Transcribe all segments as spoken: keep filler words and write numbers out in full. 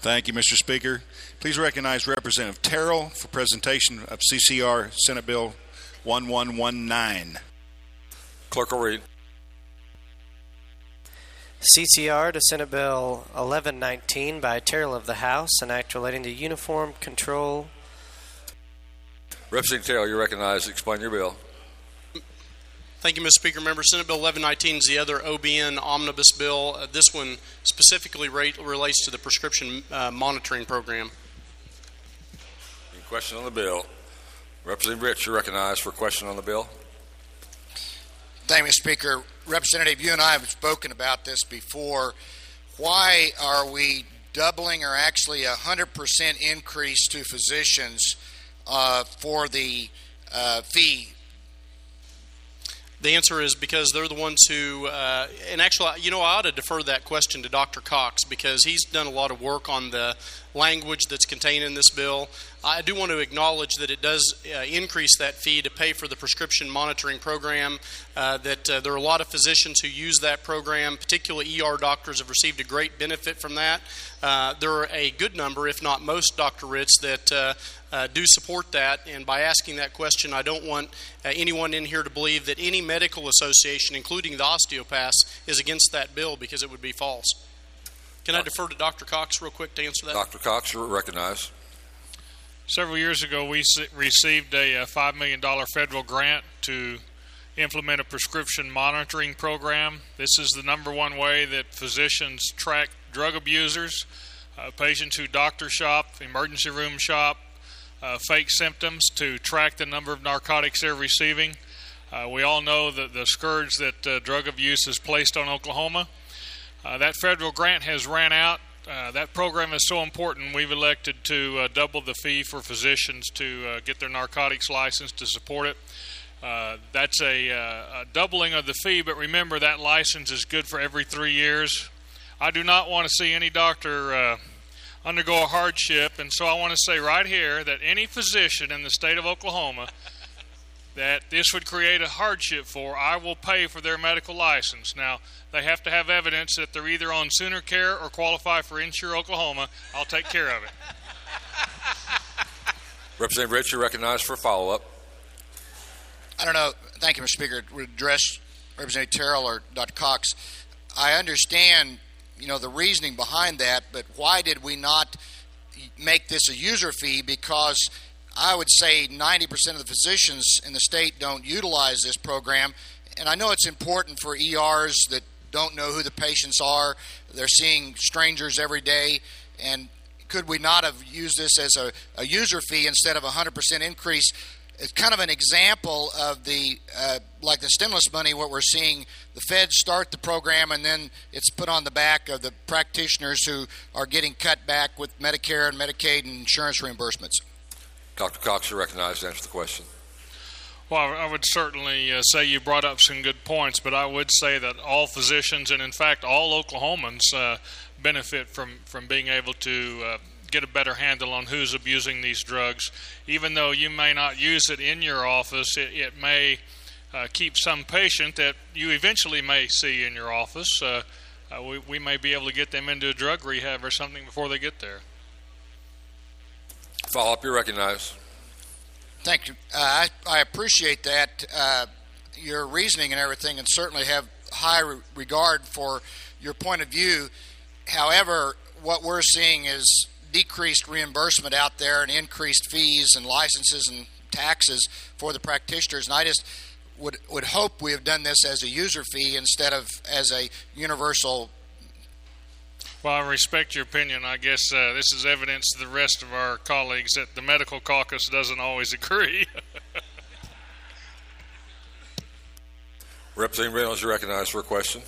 Thank you, Mister Speaker. Please recognize Representative Terrell for presentation of C C R Senate Bill one one one nine. Clerk will read. C C R to Senate Bill eleven nineteen by Terrell of the House, an act relating to uniform control. Representative Terrell, you're recognized. Explain your bill. Thank you, Mister Speaker. Member, Senate Bill eleven nineteen is the other O B N omnibus bill. Uh, this one specifically rate, relates to the prescription uh, monitoring program. Any question on the bill? Representative Rich, you're recognized for a question on the bill. Thank you, Mister Speaker. Representative, you and I have spoken about this before. Why are we doubling or actually a one hundred percent increase to physicians uh, for the uh, fee? The answer is because they're the ones who, uh, and actually, you know, I ought to defer that question to Doctor Cox because he's done a lot of work on the language that's contained in this bill. I do want to acknowledge that it does uh, increase that fee to pay for the prescription monitoring program, uh, that uh, there are a lot of physicians who use that program, particularly E R doctors have received a great benefit from that. Uh, there are a good number, if not most, Doctor Ritz, that uh, uh, do support that, and by asking that question, I don't want uh, anyone in here to believe that any medical association, including the osteopaths, is against that bill because it would be false. Can I defer to Doctor Cox real quick to answer that? Doctor Cox, you're recognized. Several years ago, we received a five million dollars federal grant to implement a prescription monitoring program. This is the number one way that physicians track drug abusers, uh, patients who doctor shop, emergency room shop, uh, fake symptoms to track the number of narcotics they're receiving. Uh, we all know that the scourge that uh, drug abuse has placed on Oklahoma. Uh, that federal grant has ran out. Uh, that program is so important, we've elected to uh, double the fee for physicians to uh, get their narcotics license to support it. Uh, that's a, uh, a doubling of the fee, but remember that license is good for every three years. I do not want to see any doctor uh, undergo a hardship, and so I want to say right here that any physician in the state of Oklahoma that this would create a hardship for, I will pay for their medical license. Now, they have to have evidence that they're either on Sooner Care or qualify for Insure Oklahoma. I'll take care of it. Representative Rich, you're recognized for a follow-up. I don't know. Thank you, Mister Speaker. To address Representative Terrell or Doctor Cox, I understand, you know, the reasoning behind that, but why did we not make this a user fee? Because I would say ninety percent of the physicians in the state don't utilize this program. And I know it's important for E Rs that don't know who the patients are. They're seeing strangers every day. And could we not have used this as a, a user fee instead of a one hundred percent increase? It's kind of an example of the, uh, like the stimulus money, what we're seeing, the feds start the program and then it's put on the back of the practitioners who are getting cut back with Medicare and Medicaid and insurance reimbursements. Doctor Cox, you're recognized to answer the question. Well, I would certainly uh, say you brought up some good points, but I would say that all physicians and, in fact, all Oklahomans uh, benefit from, from being able to uh, get a better handle on who's abusing these drugs. Even though you may not use it in your office, it, it may uh, keep some patient that you eventually may see in your office. Uh, uh, we, we may be able to get them into a drug rehab or something before they get there. Follow up, you're recognized. Thank you. Uh, I, I appreciate that, uh, your reasoning and everything, and certainly have high re- regard for your point of view. However, what we're seeing is decreased reimbursement out there and increased fees and licenses and taxes for the practitioners. And I just would, would hope we have done this as a user fee instead of as a universal. Well, I respect your opinion. I guess uh, this is evidence to the rest of our colleagues that the medical caucus doesn't always agree. Representative Reynolds, you're recognized for a question.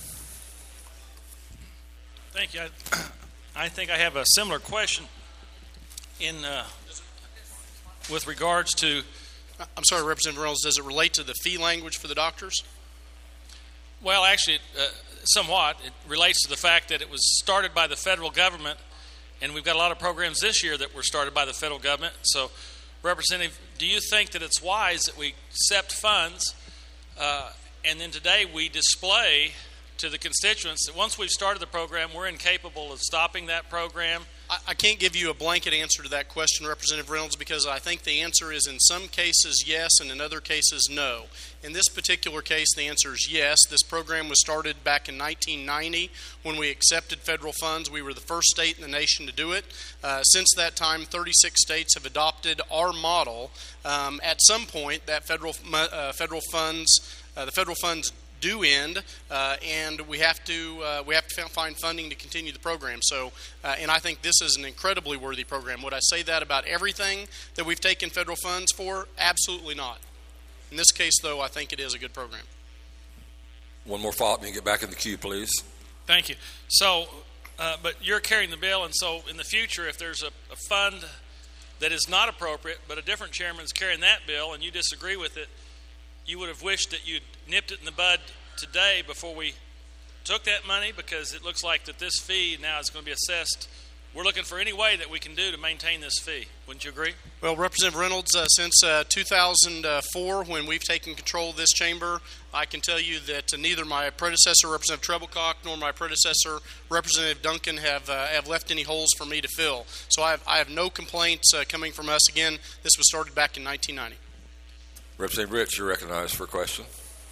Thank you. I, I think I have a similar question in uh, with regards to. I'm sorry, Representative Reynolds, does it relate to the fee language for the doctors? Well, actually, uh, somewhat. It relates to the fact that it was started by the federal government, and we've got a lot of programs this year that were started by the federal government. So, Representative, do you think that it's wise that we accept funds, uh, and then today we display to the constituents that once we've started the program, we're incapable of stopping that program? I, I can't give you a blanket answer to that question, Representative Reynolds, because I think the answer is in some cases yes and in other cases no. In this particular case, the answer is yes. This program was started back in nineteen ninety when we accepted federal funds. We were the first state in the nation to do it. Uh, since that time, thirty-six states have adopted our model. Um, at some point, that federal uh, federal funds, uh, the federal funds do end, uh, and we have to uh, we have to find funding to continue the program. So, uh, and I think this is an incredibly worthy program. Would I say that about everything that we've taken federal funds for? Absolutely not. In this case, though, I think it is a good program. One more follow-up, and you get back in the queue, please. Thank you. So, uh, but you're carrying the bill, and so in the future, if there's a, a fund that is not appropriate, but a different chairman's carrying that bill, and you disagree with it, you would have wished that you'd nipped it in the bud today before we took that money, because it looks like that this fee now is going to be assessed. We're looking for any way that we can do to maintain this fee. Wouldn't you agree? Well, Representative Reynolds, uh, since uh, two thousand four, when we've taken control of this chamber, I can tell you that uh, neither my predecessor, Representative Treblecock, nor my predecessor, Representative Duncan, have uh, have left any holes for me to fill. So I have, I have no complaints uh, coming from us. Again, this was started back in nineteen ninety. Representative Rich, you're recognized for a question.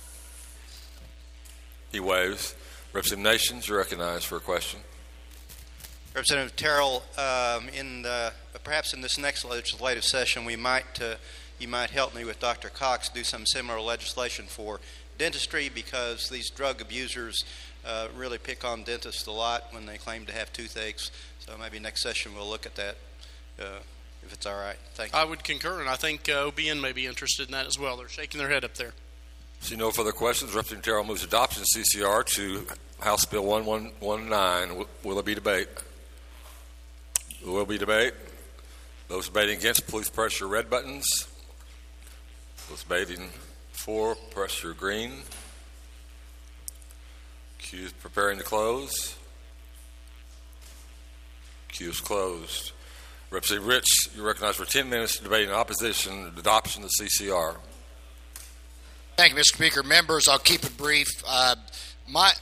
He waves. Representative Nations, you're recognized for a question. Representative Terrell, um, in the, perhaps in this next legislative session, we might uh, you might help me with Doctor Cox do some similar legislation for dentistry, because these drug abusers uh, really pick on dentists a lot when they claim to have toothaches. So maybe next session we'll look at that, uh, if it's all right. Thank you. I would concur, and I think uh, O B N may be interested in that as well. They're shaking their head up there. See no further questions. Representative Terrell moves adoption of C C R to House Bill one one one nine. Will, will there be debate? There will be debate. Those debating against, please press your red buttons. Those debating for, press your green. Queue is preparing to close. Queue is closed. Representative Rich, you're recognized for ten minutes to debate in opposition to the adoption of the C C R. Thank you, Mister Speaker. Members, I'll keep it brief. Uh, my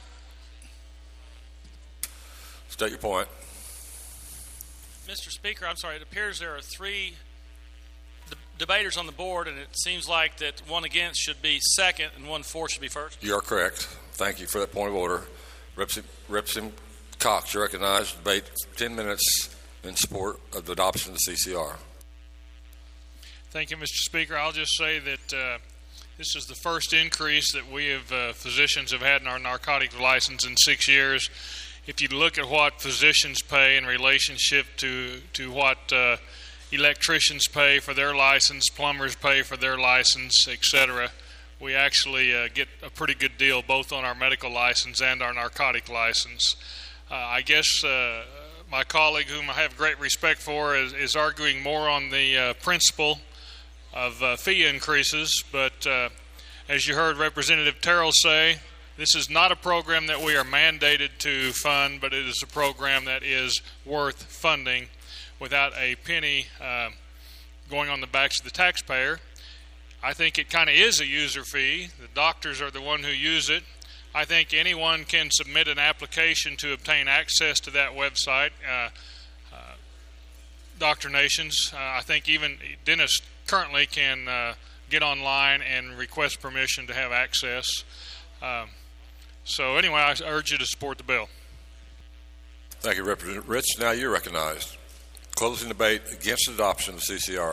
State your point. Mister Speaker, I'm sorry, it appears there are three de- debaters on the board, and it seems like that one against should be second and one for should be first. You are correct. Thank you for that point of order. Representative, Representative Cox, you're recognized to debate ten minutes in support of the adoption of the C C R. Thank you, Mister Speaker. I'll just say that uh, this is the first increase that we have uh, physicians have had in our narcotic license in six years. If you look at what physicians pay in relationship to to what uh, electricians pay for their license, plumbers pay for their license, et cetera, we actually uh, get a pretty good deal both on our medical license and our narcotic license. Uh, I guess uh, my colleague, whom I have great respect for, is, is arguing more on the uh, principle of uh, fee increases, but uh, as you heard Representative Terrell say, this is not a program that we are mandated to fund, but it is a program that is worth funding without a penny uh, going on the backs of the taxpayer. I think it kind of is a user fee. The doctors are the one who use it. I think anyone can submit an application to obtain access to that website. Uh, uh, Doctor Nations, uh, I think even dentists currently can uh, get online and request permission to have access. Um, So anyway, I urge you to support the bill. Thank you, Representative Rich. Now you're recognized. Closing debate against adoption of the C C R.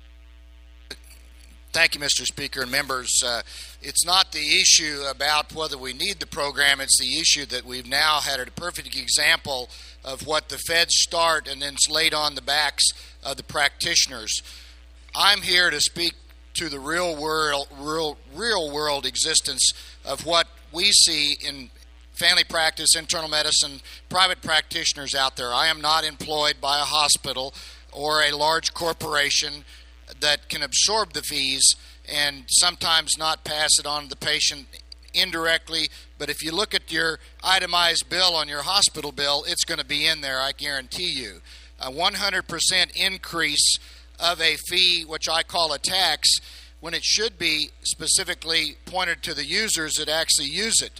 Thank you, Mister Speaker and members. Uh, it's not the issue about whether we need the program. It's the issue that we've now had a perfect example of what the feds start and then it's laid on the backs of the practitioners. I'm here to speak to the real world, real, real world existence of what we see in family practice, internal medicine, private practitioners out there. I am not employed by a hospital or a large corporation that can absorb the fees and sometimes not pass it on to the patient indirectly. But if you look at your itemized bill on your hospital bill, it's going to be in there, I guarantee you. A one hundred percent increase of a fee, which I call a tax, when it should be specifically pointed to the users that actually use it.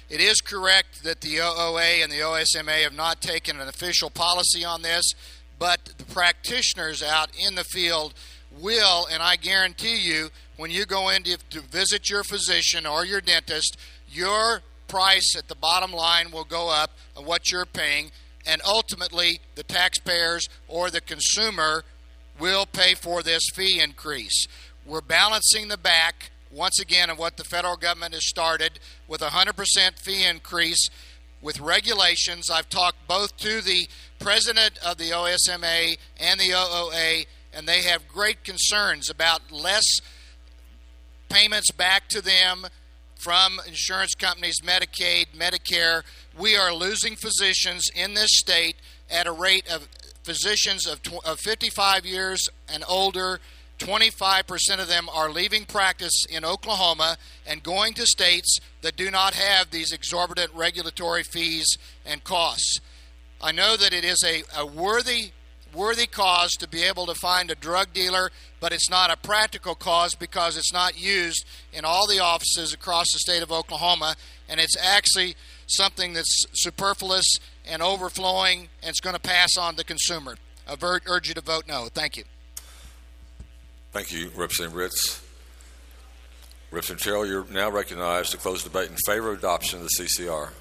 It is correct that the O O A and the O S M A have not taken an official policy on this, but the practitioners out in the field will, and I guarantee you, when you go in to, to visit your physician or your dentist, your price at the bottom line will go up of what you're paying, and ultimately the taxpayers or the consumer will pay for this fee increase. We're balancing the back, once again, of what the federal government has started with a one hundred percent fee increase with regulations. I've talked both to the president of the O S M A and the O O A, and they have great concerns about less payments back to them from insurance companies, Medicaid, Medicare. We are losing physicians in this state at a rate of physicians of, of fifty-five years and older. twenty-five percent of them are leaving practice in Oklahoma and going to states that do not have these exorbitant regulatory fees and costs. I know that it is a, a worthy worthy cause to be able to find a drug dealer, but it's not a practical cause because it's not used in all the offices across the state of Oklahoma, and it's actually something that's superfluous and overflowing, and it's going to pass on to the consumer. I urge you to vote no. Thank you. Thank you, Representative Ritz. Representative Terrell, you're now recognized to close the debate in favor of adoption of the C C R.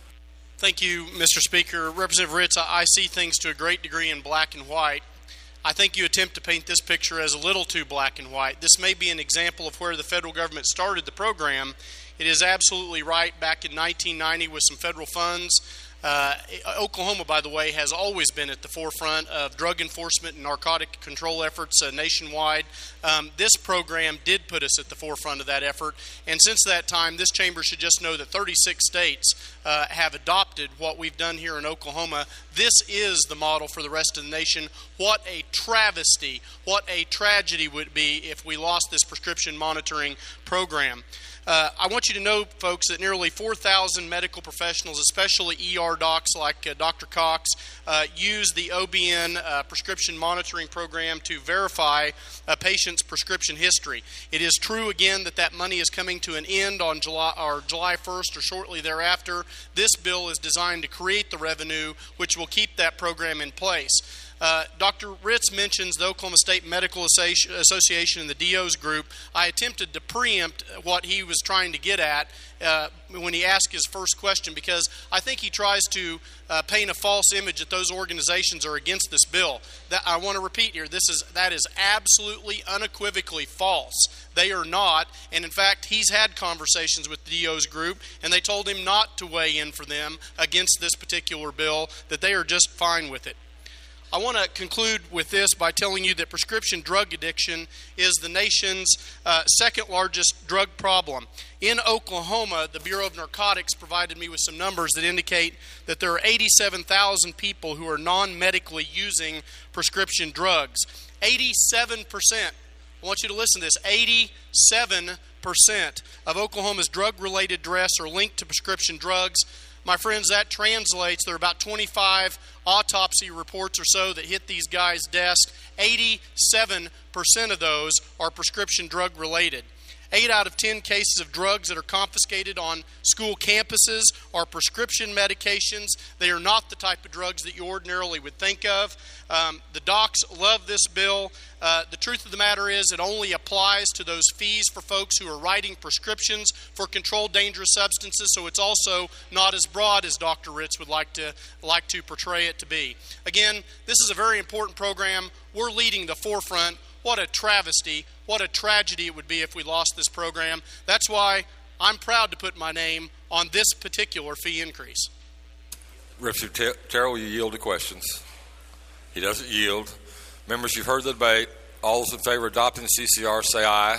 Thank you, Mister Speaker. Representative Ritz, I see things to a great degree in black and white. I think you attempt to paint this picture as a little too black and white. This may be an example of where the federal government started the program. It is absolutely right. Back in nineteen ninety with some federal funds, Uh, Oklahoma, by the way, has always been at the forefront of drug enforcement and narcotic control efforts uh, nationwide. Um, this program did put us at the forefront of that effort, and since that time, this chamber should just know that thirty-six states uh, have adopted what we've done here in Oklahoma. This is the model for the rest of the nation. What a travesty, what a tragedy would it be if we lost this prescription monitoring program. Uh, I want you to know, folks, that nearly four thousand medical professionals, especially E R docs like uh, Doctor Cox, uh, use the O B N uh, prescription monitoring program to verify a patient's prescription history. It is true, again, that that money is coming to an end on July, or July first or shortly thereafter. This bill is designed to create the revenue which will keep that program in place. Uh, Doctor Ritz mentions the Oklahoma State Medical Association and the D O's group. I attempted to preempt what he was trying to get at uh, when he asked his first question, because I think he tries to uh, paint a false image that those organizations are against this bill. That, I want to repeat here, this is that is absolutely unequivocally false. They are not, and in fact, he's had conversations with the D O's group, and they told him not to weigh in for them against this particular bill, that they are just fine with it. I want to conclude with this by telling you that prescription drug addiction is the nation's uh, second largest drug problem. In Oklahoma, the Bureau of Narcotics provided me with some numbers that indicate that there are eighty-seven thousand people who are non-medically using prescription drugs. eighty-seven percent. I want you to listen to this. eighty-seven percent of Oklahoma's drug-related deaths are linked to prescription drugs. My friends, that translates, there are about twenty-five autopsy reports or so that hit these guys' desks. eighty-seven percent of those are prescription drug related. Eight out of ten cases of drugs that are confiscated on school campuses are prescription medications. They are not the type of drugs that you ordinarily would think of. Um, the docs love this bill. Uh, the truth of the matter is it only applies to those fees for folks who are writing prescriptions for controlled dangerous substances, so it's also not as broad as Doctor Ritz would like to like to portray it to be. Again, this is a very important program. We're leading the forefront. What a travesty, what a tragedy it would be if we lost this program. That's why I'm proud to put my name on this particular fee increase. Representative Terrell, will you yield to questions? He doesn't yield. Members, you've heard the debate. All those in favor of adopting the C C R say aye.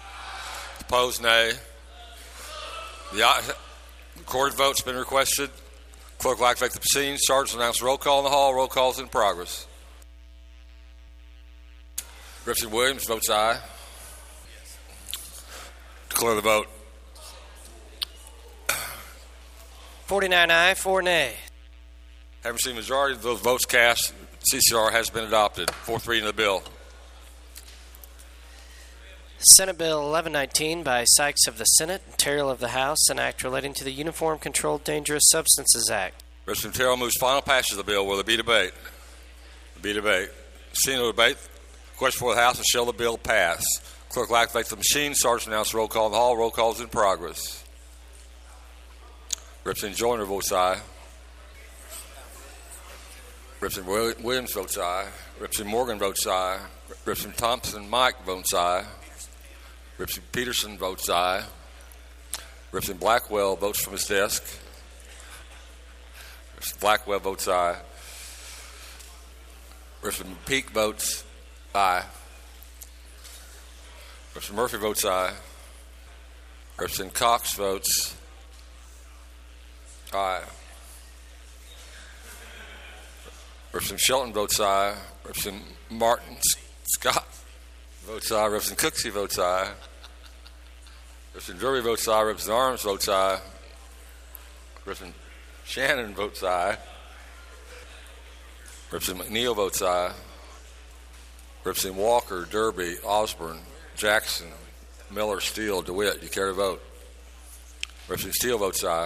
Opposed, nay. The recorded vote's been requested. Clerk will activate the proceedings. Sergeant will announce roll call in the hall. Roll call is in progress. Representative Williams votes aye. Yes. Declare the vote. forty-nine aye, four nay. Having seen the majority of those votes cast, C C R has been adopted. Fourth reading of the bill. Senate Bill eleven nineteen by Sykes of the Senate, Terrell of the House, an act relating to the Uniform Controlled Dangerous Substances Act. Representative Terrell moves final passage of the bill. Will there be debate? There be debate. Seeing no debate, question for the House is shall the bill pass? Clerk will activate the machine. Sergeant announce roll call in the hall. Roll call is in progress. Representative Joyner votes aye. Representative Williams votes aye. Representative Morgan votes aye. Representative Thompson Mike votes aye. Representative Peterson votes aye. Representative Blackwell votes from his desk. Representative Blackwell votes aye. Representative Peake votes aye. Representative Murphy votes aye. Representative Cox votes aye. Representative Shelton votes aye. Representative Martin Scott votes aye. Representative Cooksey votes aye. Representative Derby votes aye. Representative Arms votes aye. Representative Shannon votes aye. Representative McNeil votes aye. Representative Walker, Derby, Osborne, Jackson, Miller, Steele, DeWitt. Do you care to vote? Representative Steele votes aye.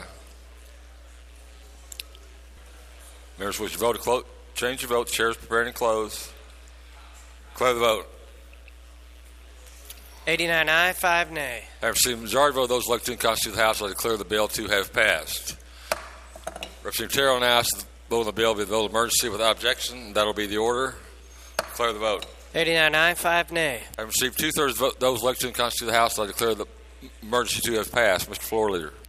Members wish to vote to close. Change your vote. The chair is preparing to close. Declare the vote. eighty-nine aye, five nay. Having received the majority vote of those elected to constitute the House, I declare the bill to have passed. Representative Terrell now asks the vote on the bill be the vote of emergency without objection. That will be the order. Declare the vote. eighty-nine aye, five nay. Having received two-thirds of those elected to constitute the House, I declare the emergency to have passed. Mister Floor Leader.